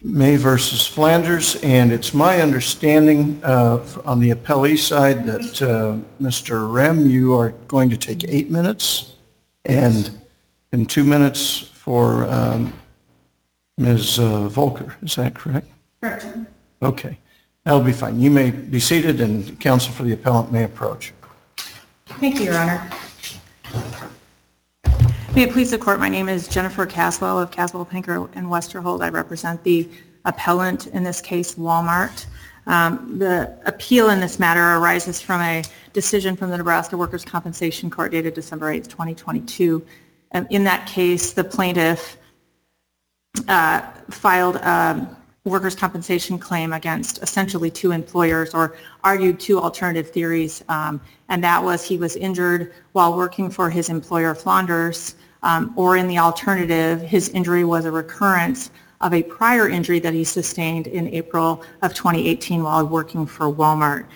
May versus Flanders, and it's my understanding on the appellee side that Mr. Rem, you are going to take 8 minutes, and 2 minutes for Ms. Volker. Is that correct? Correct. Okay, that'll be fine. You may be seated, and counsel for the appellant may approach. Thank you, Your Honor. May it please the court, my name is Jennifer Caswell of Caswell, Pinker, and Westerhold. I represent the appellant, in this case, Walmart. The appeal in this matter arises from a decision from the Nebraska Workers' Compensation Court dated December 8th, 2022. In that case, the plaintiff filed a workers' compensation claim against essentially two employers, or argued two alternative theories, and that was he was injured while working for his employer, Flanders, or in the alternative, his injury was a recurrence of a prior injury that he sustained in April of 2018 while working for Walmart.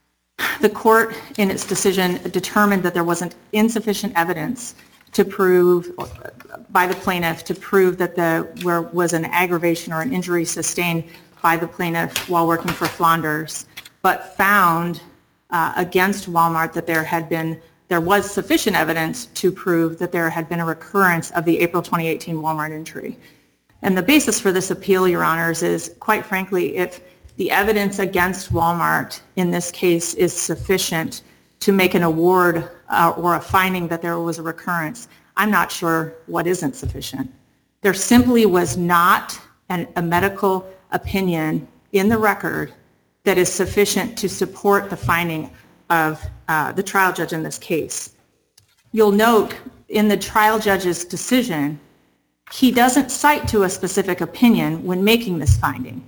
The court, in its decision, determined that there wasn't insufficient evidence to prove, by the plaintiff, to prove that there was an aggravation or an injury sustained by the plaintiff while working for Flanders, but found against Walmart that there was sufficient evidence to prove that there had been a recurrence of the April 2018 Walmart injury. And the basis for this appeal, Your Honors, is, quite frankly, if the evidence against Walmart in this case is sufficient to make an award or a finding that there was a recurrence, I'm not sure what isn't sufficient. There simply was not a medical opinion in the record that is sufficient to support the finding of the trial judge in this case. You'll note in the trial judge's decision, he doesn't cite to a specific opinion when making this finding.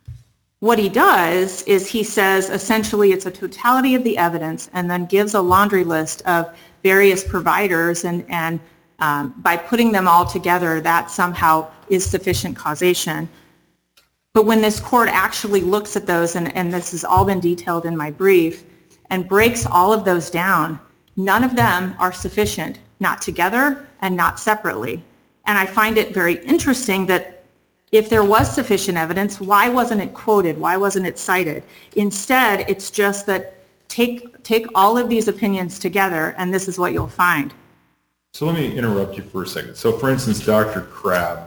What he does is he says essentially it's a totality of the evidence and then gives a laundry list of various providers, and by putting them all together, that somehow is sufficient causation. But when this court actually looks at those, and this has all been detailed in my brief, and breaks all of those down, none of them are sufficient, not together and not separately. And I find it very interesting that if there was sufficient evidence, why wasn't it quoted? Why wasn't it cited? Instead, it's just that take all of these opinions together, and this is what you'll find. So let me interrupt you for a second. So for instance, Dr. Crabb,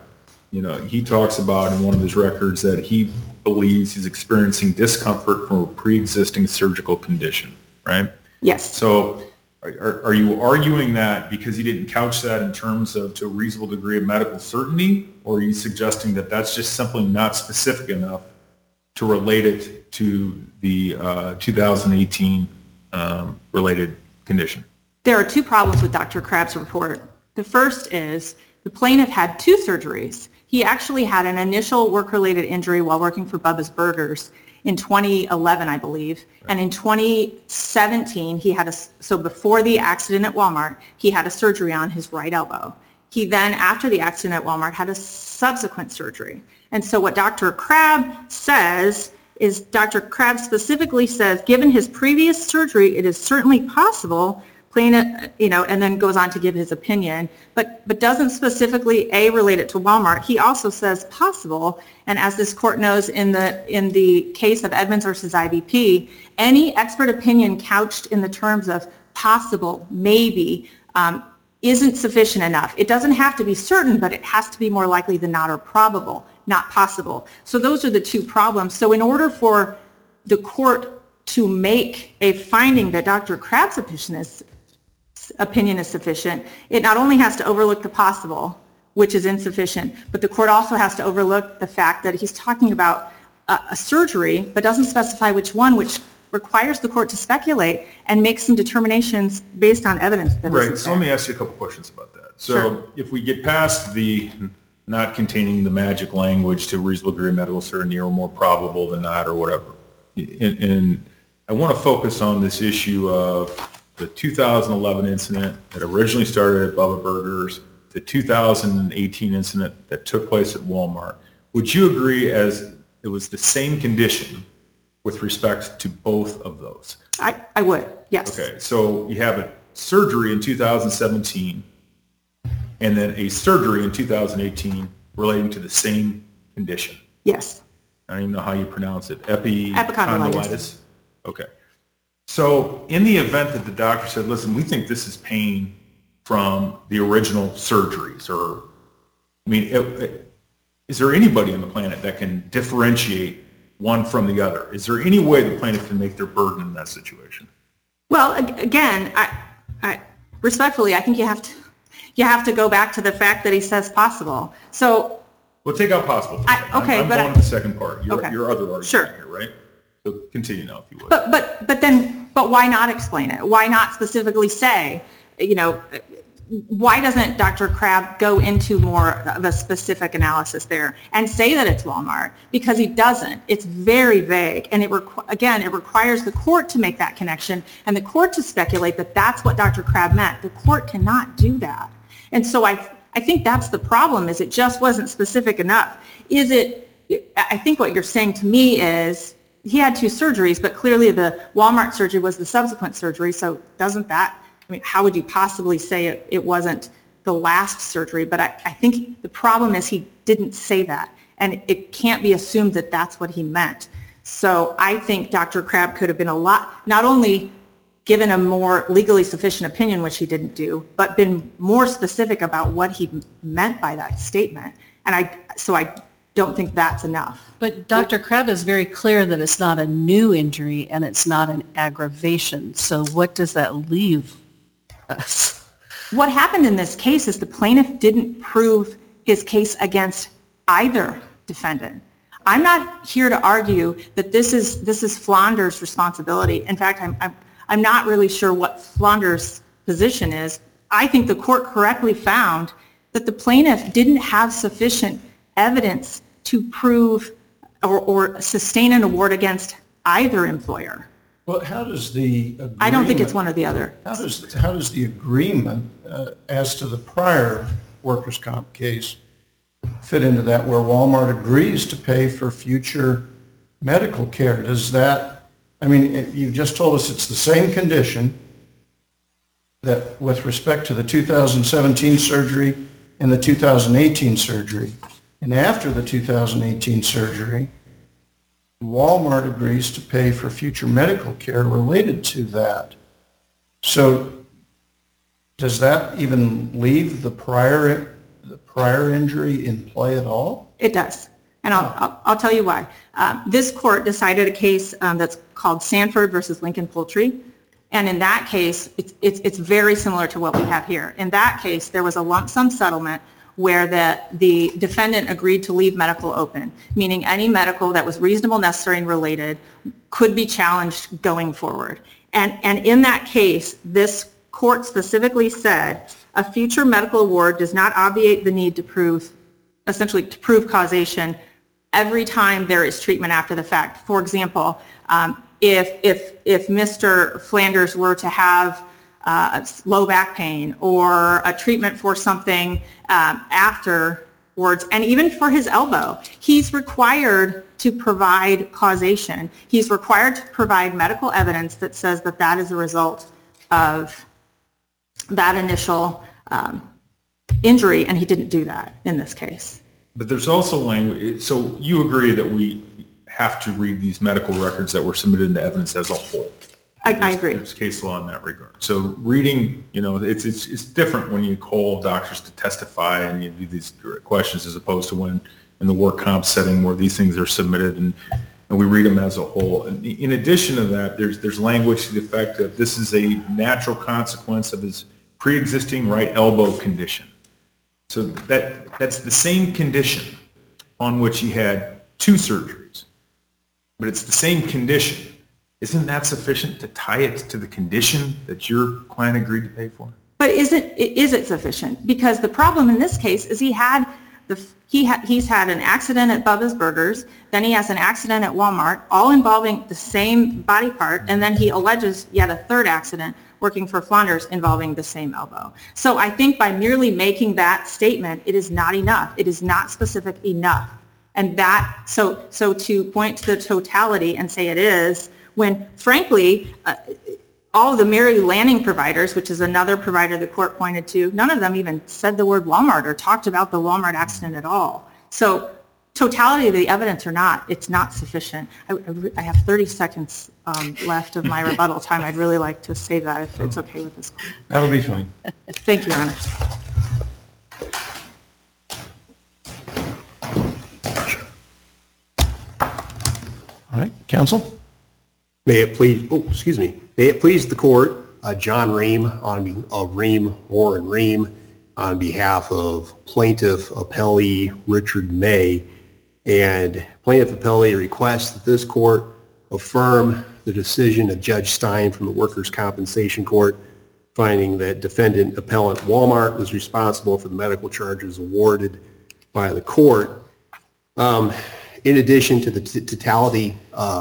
he talks about in one of his records that he believes he's experiencing discomfort from a pre-existing surgical condition, right? Yes. So are you arguing that because he didn't couch that in terms of to a reasonable degree of medical certainty, or are you suggesting that that's just simply not specific enough to relate it to the 2018 related condition? There are two problems with Dr. Crabb's report. The first is the plaintiff had two surgeries. He actually had an initial work-related injury while working for Bubba's Burgers in 2011, I believe. And in 2017, so before the accident at Walmart, he had a surgery on his right elbow. He then, after the accident at Walmart, had a subsequent surgery. And so what Dr. Crabb says is, Dr. Crabb specifically says, given his previous surgery, it is certainly possible, and then goes on to give his opinion, but doesn't specifically relate it to Walmart. He also says possible, and as this court knows in the case of Edmonds versus IVP, any expert opinion couched in the terms of possible, maybe, isn't sufficient enough. It doesn't have to be certain, but it has to be more likely than not, or probable, not possible. So those are the two problems. So in order for the court to make a finding that Dr. Crabb's opinion is sufficient, it not only has to overlook the possible, which is insufficient, but the court also has to overlook the fact that he's talking about a surgery, but doesn't specify which one, which requires the court to speculate and make some determinations based on evidence. Right, so let me ask you a couple questions about that. So sure. If we get past the not containing the magic language to reasonable degree of medical certainty or more probable than not or whatever, and I want to focus on this issue of the 2011 incident that originally started at Bubba Burgers, the 2018 incident that took place at Walmart. Would you agree as it was the same condition with respect to both of those? I would, yes. Okay, so you have a surgery in 2017 and then a surgery in 2018 relating to the same condition. Yes. I don't even know how you pronounce it. Epicondylitis. Okay. So in the event that the doctor said, listen, we think this is pain from the original surgeries, or, I mean, is there anybody on the planet that can differentiate one from the other? Is there any way the plaintiff can make their burden in that situation? Well, again, I respectfully, I think you have to go back to the fact that he says possible. So, well, take out possible. I'm going to the second part. Your other argument here, right? So continue now, if you would. But why not explain it? Why not specifically say, why doesn't Dr. Crabb go into more of a specific analysis there and say that it's Walmart? Because he doesn't. It's very vague, and it requires the court to make that connection and the court to speculate that that's what Dr. Crabb meant. The court cannot do that. And so I think that's the problem, is it just wasn't specific enough. I think what you're saying to me is he had 2 surgeries, but clearly the Walmart surgery was the subsequent surgery, so doesn't that, I mean, how would you possibly say it wasn't the last surgery? But I think the problem is he didn't say that, and it can't be assumed that that's what he meant. So I think Dr. Crabb could have been not only given a more legally sufficient opinion, which he didn't do, but been more specific about what he meant by that statement. And I don't think that's enough. But Dr. Crabb is very clear that it's not a new injury and it's not an aggravation. So what does that leave us? What happened in this case is the plaintiff didn't prove his case against either defendant. I'm not here to argue that this is Flounder's responsibility. In fact, I'm not really sure what Flounder's position is. I think the court correctly found that the plaintiff didn't have sufficient evidence to prove or sustain an award against either employer. Well, how does the agreement... I don't think it's one or the other. How does the agreement as to the prior workers' comp case fit into that, where Walmart agrees to pay for future medical care? Does that... I mean, you've just told us it's the same condition that with respect to the 2017 surgery and the 2018 surgery. And after the 2018 surgery, Walmart agrees to pay for future medical care related to that. So does that even leave the prior injury in play at all? It does. And I'll tell you why. This court decided a case that's called Sanford versus Lincoln Poultry. And in that case, it's very similar to what we have here. In that case, there was a lump sum settlement where the defendant agreed to leave medical open, meaning any medical that was reasonable, necessary, and related could be challenged going forward. And in that case, this court specifically said a future medical award does not obviate the need to prove causation every time there is treatment after the fact. For example, if Mr. Flanders were to have low back pain or a treatment for something afterwards, and even for his elbow, he's required to provide causation. He's required to provide medical evidence that says that that is a result of that initial injury, and he didn't do that in this case. But there's also language, so you agree that we have to read these medical records that were submitted into evidence as a whole? I agree. There's case law in that regard. So reading, it's different when you call doctors to testify and you do these questions as opposed to when in the work comp setting where these things are submitted and we read them as a whole. And in addition to that, there's language to the effect that this is a natural consequence of his pre-existing right elbow condition. So that's the same condition on which he had 2 surgeries, but it's the same condition. Isn't that sufficient to tie it to the condition that your client agreed to pay for? But is it sufficient? Because the problem in this case is he's had an accident at Bubba's Burgers, then he has an accident at Walmart, all involving the same body part, and then he alleges yet a third accident working for Flanders involving the same elbow. So I think by merely making that statement, it is not enough. It is not specific enough. And so to point to the totality and say it is, when frankly, all of the Mary Lanning providers, which is another provider the court pointed to, none of them even said the word Walmart or talked about the Walmart accident at all. So totality of the evidence or not, it's not sufficient. I have 30 seconds left of my rebuttal time. I'd really like to say that if it's okay with this. That'll be fine. Thank you, Your Honor. All right, counsel? May it please, may it please the court, John Ream of Ream, Warren Ream, on behalf of plaintiff appellee Richard May, and plaintiff appellee requests that this court affirm the decision of Judge Stein from the Workers' Compensation Court, finding that defendant appellant Walmart was responsible for the medical charges awarded by the court. In addition to the totality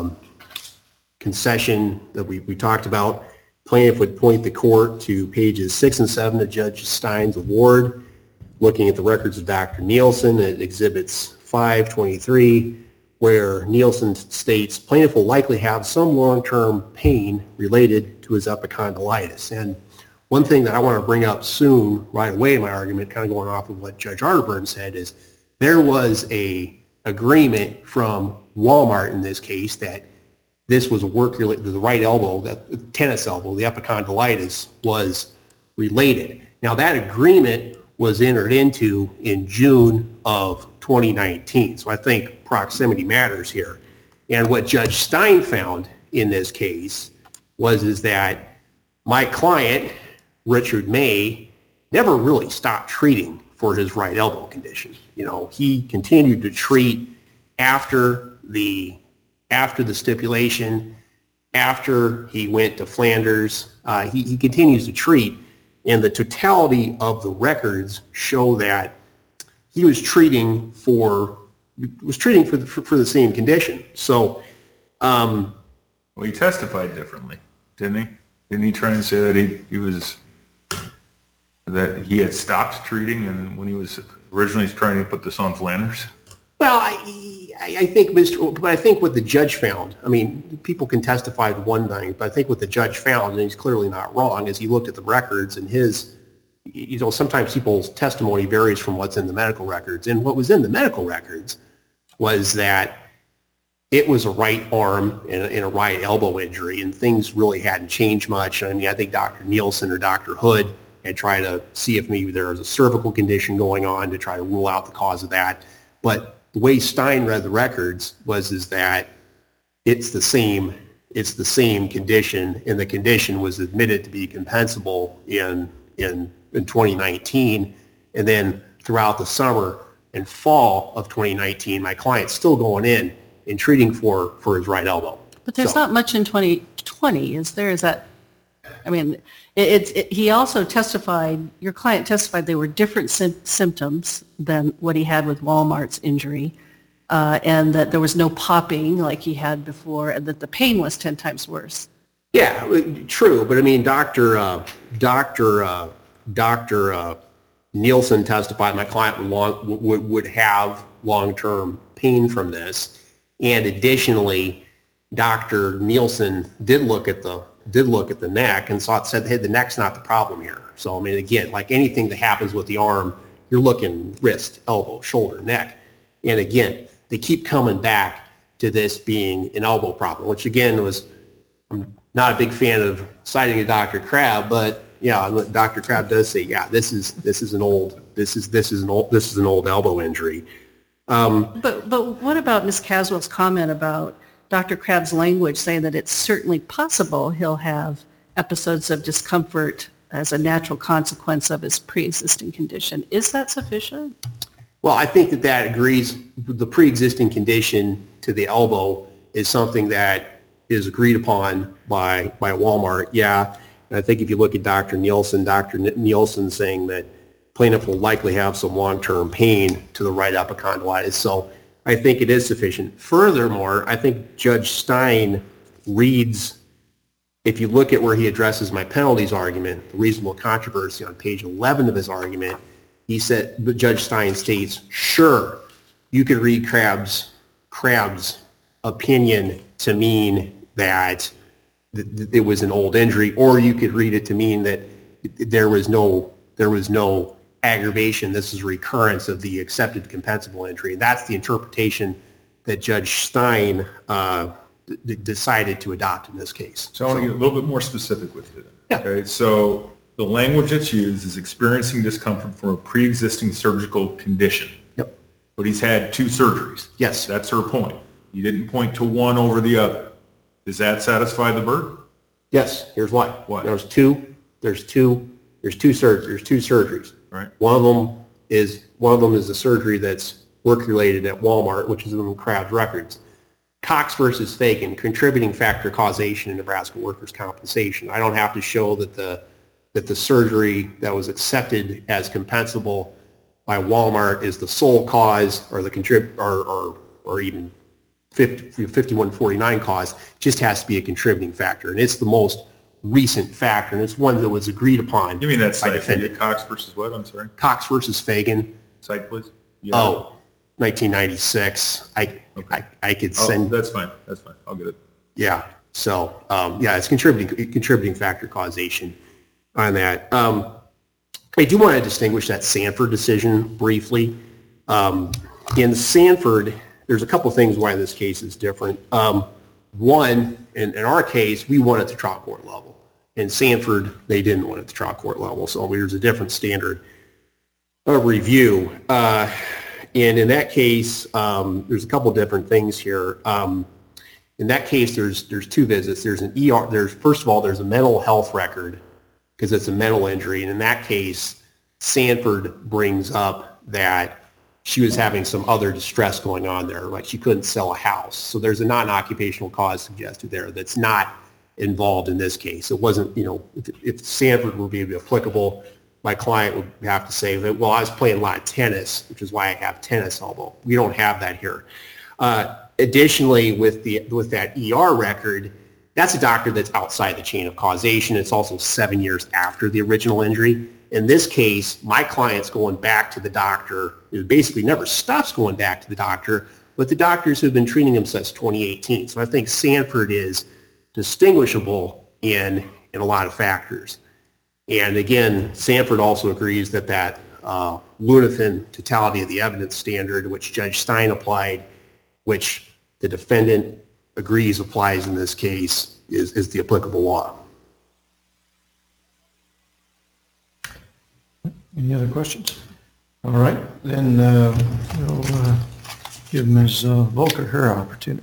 concession that we talked about, plaintiff would point the court to pages 6 and 7 of Judge Stein's award, looking at the records of Dr. Nielsen at exhibits 523, where Nielsen states plaintiff will likely have some long-term pain related to his epicondylitis. And one thing that I want to bring up soon, right away in my argument, kind of going off of what Judge Arterburn said, is there was a agreement from Walmart in this case that this was a work-related, the right elbow, the tennis elbow, the epicondylitis was related. Now that agreement was entered into in June of 2019, so I think proximity matters here. And what Judge Stein found in this case is that my client, Richard May, never really stopped treating for his right elbow condition. You know, he continued to treat after the stipulation, after he went to Flanders. He continues to treat, and the totality of the records show that he was treating for the same condition. So, well, he testified differently, didn't he? Didn't he try and say that that he had stopped treating, and when he was originally trying to put this on Flanders? Well, I think what the judge found, I mean, people can testify to one thing, but I think what the judge found, and he's clearly not wrong, is he looked at the records, and sometimes people's testimony varies from what's in the medical records. And what was in the medical records was that it was a right arm and a right elbow injury, and things really hadn't changed much. I mean, I think Dr. Nielsen or Dr. Hood had tried to see if maybe there was a cervical condition going on to try to rule out the cause of that. But the way Stein read the records is that it's the same condition, and the condition was admitted to be compensable in 2019, and then throughout the summer and fall of 2019, my client's still going in and treating for his right elbow. But there's not much in 2020, is there? Is that, I mean, he also testified, your client testified they were different symptoms than what he had with Walmart's injury, and that there was no popping like he had before, and that the pain was 10 times worse. Yeah, true. But I mean, Dr. Nielsen testified my client would have long-term pain from this. And additionally, Dr. Nielsen did look at the neck and said, hey, the neck's not the problem here. So, I mean, again, like anything that happens with the arm, you're looking wrist, elbow, shoulder, neck. And again, they keep coming back to this being an elbow problem, which again I'm not a big fan of citing a Dr. Crabb, but yeah, Dr. Crabb does say, yeah, this is an old elbow injury. But what about Ms. Caswell's comment about Dr. Crabb's language saying that it's certainly possible he'll have episodes of discomfort as a natural consequence of his pre-existing condition? Is that sufficient? Well, I think that agrees with the pre-existing condition to the elbow is something that is agreed upon by Walmart. Yeah, and I think if you look at Dr. Nielsen saying that plaintiff will likely have some long-term pain to the right epicondylitis. So I think it is sufficient. Furthermore, I think Judge Stein reads, if you look at where he addresses my penalties argument, the reasonable controversy on page 11 of his argument, he said, Judge Stein states, sure, you could read Crabb's opinion to mean that it was an old injury, or you could read it to mean that there was no aggravation. This is recurrence of the accepted compensable injury. And that's the interpretation that Judge Stein decided to adopt in this case. So I want to get a little bit more specific with you. Yeah. Okay, so the language that's used is experiencing discomfort from a pre-existing surgical condition. Yep. But he's had 2 surgeries. Yes. That's her point. You didn't point to one over the other. Does that satisfy the burden? Yes. Here's why. What? There's two surgeries. Right. One of them is a surgery that's work related at Walmart, which is in Crab's records. Cox versus Fagan, contributing factor causation in Nebraska workers' compensation. I don't have to show that the surgery that was accepted as compensable by Walmart is the sole cause or the or even 5149 cause. It just has to be a contributing factor, and it's the most recent factor, and it's one that was agreed upon. Give me that by site. defendant. Cox versus what? I'm sorry. Cox versus Fagan. Site, please. Yeah. Oh, 1996. I could send. That's fine. That's fine. I'll get it. Yeah. So yeah, it's contributing factor causation on that. I do want to distinguish that Sanford decision briefly. In Sanford, there's a couple things why this case is different. One, in our case, we won at the trial court level. In Sanford, they didn't win at the trial court level, so there's a different standard of review. And in that case, there's a couple different things here. In that case, there's 2 visits. There's an ER. First of all, there's a mental health record because it's a mental injury. And in that case, Sanford brings up that she was having some other distress going on there, like she couldn't sell a house. So there's a non-occupational cause suggested there that's not involved in this case. It wasn't, if Sanford would be applicable, my client would have to say that, well, I was playing a lot of tennis, which is why I have tennis elbow. We don't have that here. Additionally, with that ER record, that's a doctor that's outside the chain of causation. It's also 7 years after the original injury. In this case, my client's going back to the doctor. It basically never stops going back to the doctor, but the doctors who've been treating him since 2018. So I think Sanford is distinguishable in a lot of factors. And again, Sanford also agrees that Lunathan totality of the evidence standard, which Judge Stein applied, which the defendant agrees applies in this case, is the applicable law. Any other questions? All right, then we'll give Ms. Volker her opportunity.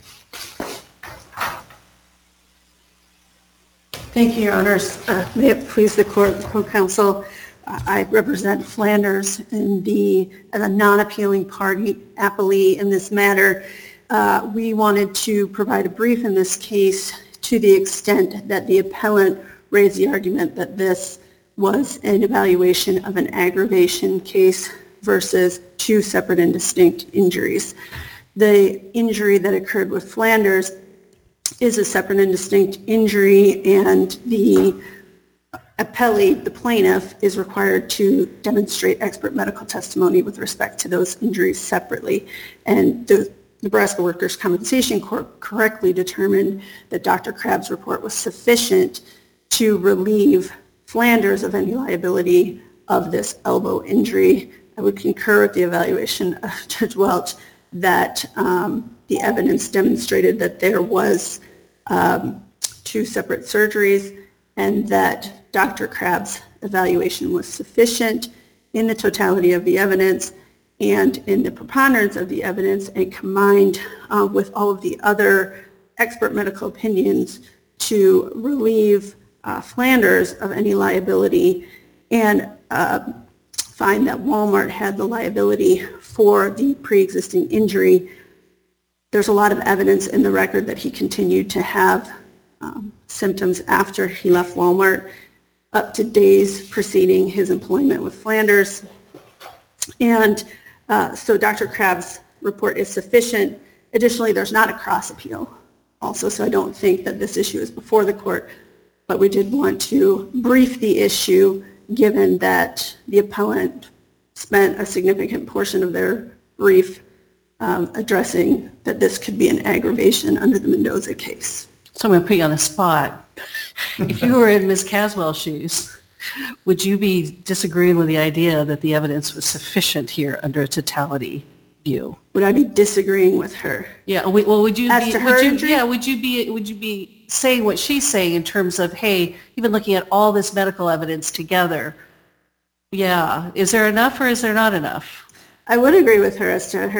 Thank you, Your Honors. May it please the court, co-counsel, I represent Flanders as a non-appealing party appellee in this matter. We wanted to provide a brief in this case to the extent that the appellant raised the argument that this was an evaluation of an aggravation case versus 2 separate and distinct injuries. The injury that occurred with Flanders is a separate and distinct injury, and the appellee, the plaintiff, is required to demonstrate expert medical testimony with respect to those injuries separately. And the Nebraska Workers' Compensation Court correctly determined that Dr. Crab's report was sufficient to relieve Flanders of any liability of this elbow injury. I would concur with the evaluation of Judge Welch that the evidence demonstrated that there was 2 separate surgeries and that Dr. Crab's evaluation was sufficient in the totality of the evidence and in the preponderance of the evidence, and combined with all of the other expert medical opinions to relieve Flanders of any liability and find that Walmart had the liability for the pre-existing injury. There's a lot of evidence in the record that he continued to have symptoms after he left Walmart up to days preceding his employment with Flanders. And so Dr. Crab's report is sufficient. Additionally, there's not a cross appeal also, so I don't think that this issue is before the court, but we did want to brief the issue given that the appellant spent a significant portion of their brief addressing that this could be an aggravation under the Mendoza case. So I'm going to put you on the spot. If you were in Ms. Caswell's shoes would you be disagreeing with the idea that the evidence was sufficient here under a totality view? Would I be disagreeing with her? Yeah, well, would you As be, to her would you, injury? yeah, would you be saying what she's saying in terms of, hey, even looking at all this medical evidence together, yeah, is there enough or is there not enough? I would agree with her as to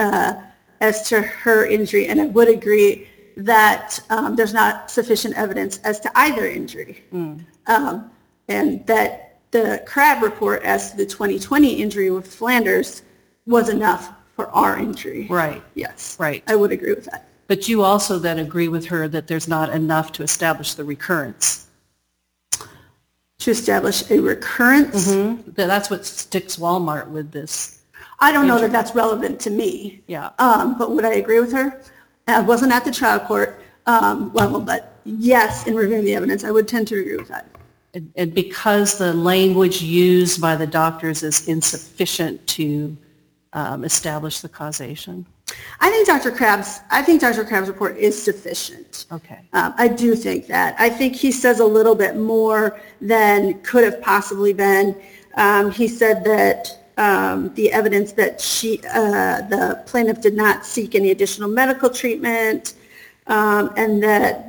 her injury, and I would agree that there's not sufficient evidence as to either injury. And that the Crabb report as to the 2020 injury with Flanders was enough for our injury. Right. Yes. Right. I would agree with that. But you also then agree with her that there's not enough to establish the recurrence. To establish a recurrence, That's what sticks Walmart with this. I don't know that that's relevant to me. Yeah. But would I agree with her? I wasn't at the trial court level, but yes, in reviewing the evidence, I would tend to agree with that. And because the language used by the doctors is insufficient to establish the causation. I think Dr. Crabb's report is sufficient. Okay. I do think that. I think he says a little bit more than could have possibly been. He said that the evidence that the plaintiff did not seek any additional medical treatment, and that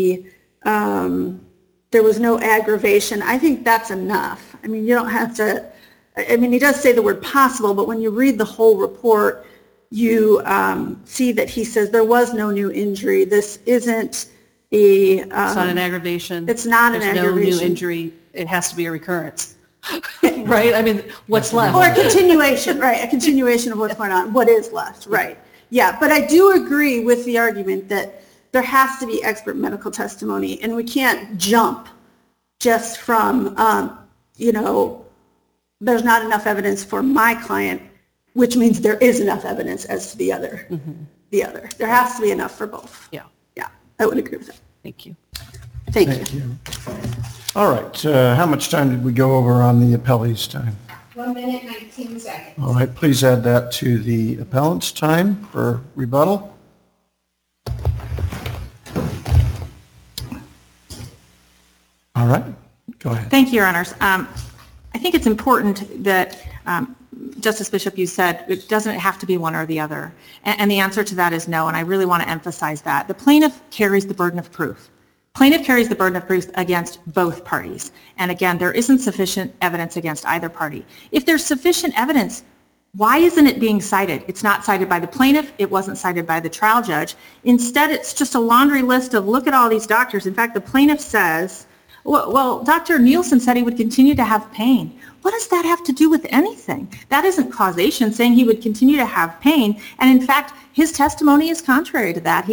there was no aggravation. I think that's enough. I mean, you don't have to, he does say the word possible, but when you read the whole report, you see that he says there was no new injury. This isn't It's not an aggravation. It's not an There's aggravation. no new injury. It has to be a recurrence. Right? I mean, what's left? Or a continuation, right, a continuation of what's going on, what is left, right. Yeah, but I do agree with the argument that there has to be expert medical testimony, and we can't jump just from, there's not enough evidence for my client, which means there is enough evidence as to the other. There has to be enough for both. Yeah. Yeah, I would agree with that. Thank you. Thank you. All right, how much time did we go over on the appellee's time? 1 minute, 19 seconds. All right, please add that to the appellant's time for rebuttal. All right, go ahead. Thank you, Your Honors. I think it's important that, Justice Bishop, you said it doesn't have to be one or the other. And the answer to that is no, and I really want to emphasize that. The plaintiff carries the burden of proof. Plaintiff carries the burden of proof against both parties. And again, there isn't sufficient evidence against either party. If there's sufficient evidence, why isn't it being cited? It's not cited by the plaintiff. It wasn't cited by the trial judge. Instead, it's just a laundry list of look at all these doctors. In fact, the plaintiff says, well, Dr. Nielsen said he would continue to have pain. What does that have to do with anything? That isn't causation, saying he would continue to have pain. And in fact, his testimony is contrary to that.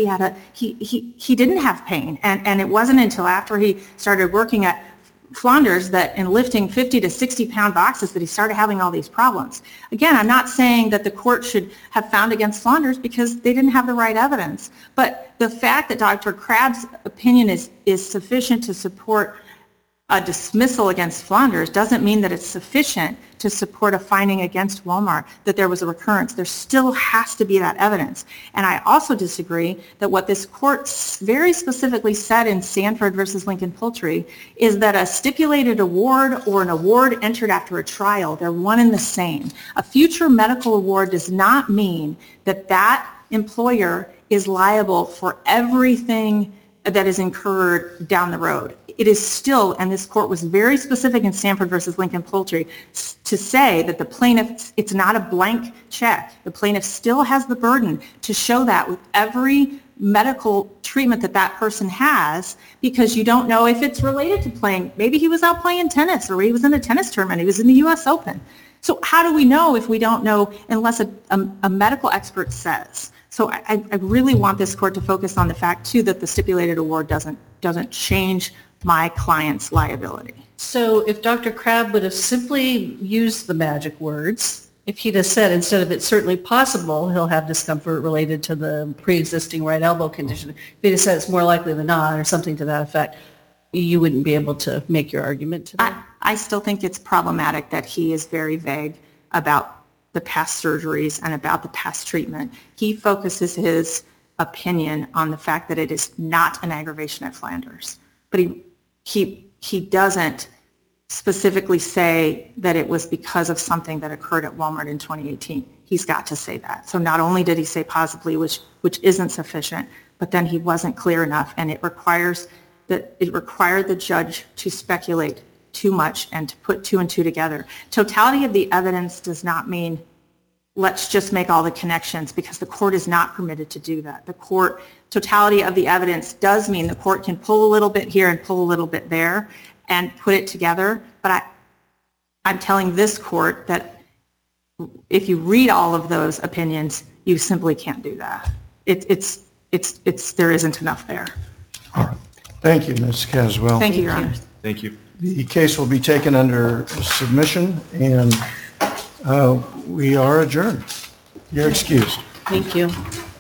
He didn't have pain. And it wasn't until after he started working at Flanders that in lifting 50 to 60 pound boxes that he started having all these problems. Again, I'm not saying that the court should have found against Flanders because they didn't have the right evidence. But the fact that Dr. Crabb's opinion is sufficient to support a dismissal against Flanders doesn't mean that it's sufficient to support a finding against Walmart that there was a recurrence. There still has to be that evidence. And I also disagree that what this court very specifically said in Sanford versus Lincoln Poultry is that a stipulated award or an award entered after a trial, they're one and the same. A future medical award does not mean that that employer is liable for everything that is incurred down the road. It is still, and this court was very specific in Sanford versus Lincoln Poultry, to say that the plaintiff, it's not a blank check. The plaintiff still has the burden to show that with every medical treatment that that person has, because you don't know if it's related to playing. Maybe he was out playing tennis, or he was in a tennis tournament, he was in the U.S. Open. So how do we know if we don't know unless a medical expert says? So I really want this court to focus on the fact, too, that the stipulated award doesn't change my client's liability. So if Dr. Crabb would have simply used the magic words, if he'd have said, instead of it's certainly possible he'll have discomfort related to the pre-existing right elbow condition, if he'd have said it's more likely than not or something to that effect, you wouldn't be able to make your argument today? I still think it's problematic that he is very vague about the past surgeries and about the past treatment. He focuses his opinion on the fact that it is not an aggravation at Flanders. But he doesn't specifically say that it was because of something that occurred at Walmart in 2018. He's got to say that. So not only did he say possibly, which isn't sufficient, but then he wasn't clear enough, and it required the judge to speculate too much and to put two and two together. Totality of the evidence does not mean let's just make all the connections, because the court is not permitted to do that. Totality of the evidence does mean the court can pull a little bit here and pull a little bit there and put it together, but I'm telling this court that if you read all of those opinions, you simply can't do that. There isn't enough there. All right. Thank you, Ms. Caswell. Thank you, Your Honor. Thank you. The case will be taken under submission, and we are adjourned. You're excused. Thank you.